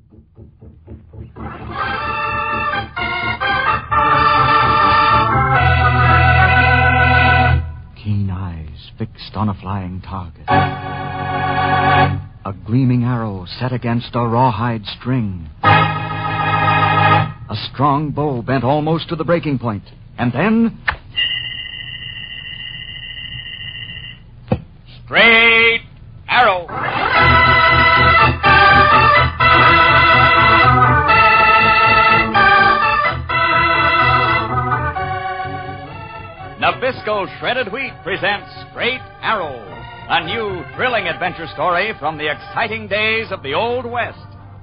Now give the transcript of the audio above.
Keen eyes fixed on a flying target. A gleaming arrow set against a rawhide string. A strong bow bent almost to the breaking point. And then... Straight arrow. Nabisco Shredded Wheat presents Straight Arrow, a new thrilling adventure story from the exciting days of the Old West.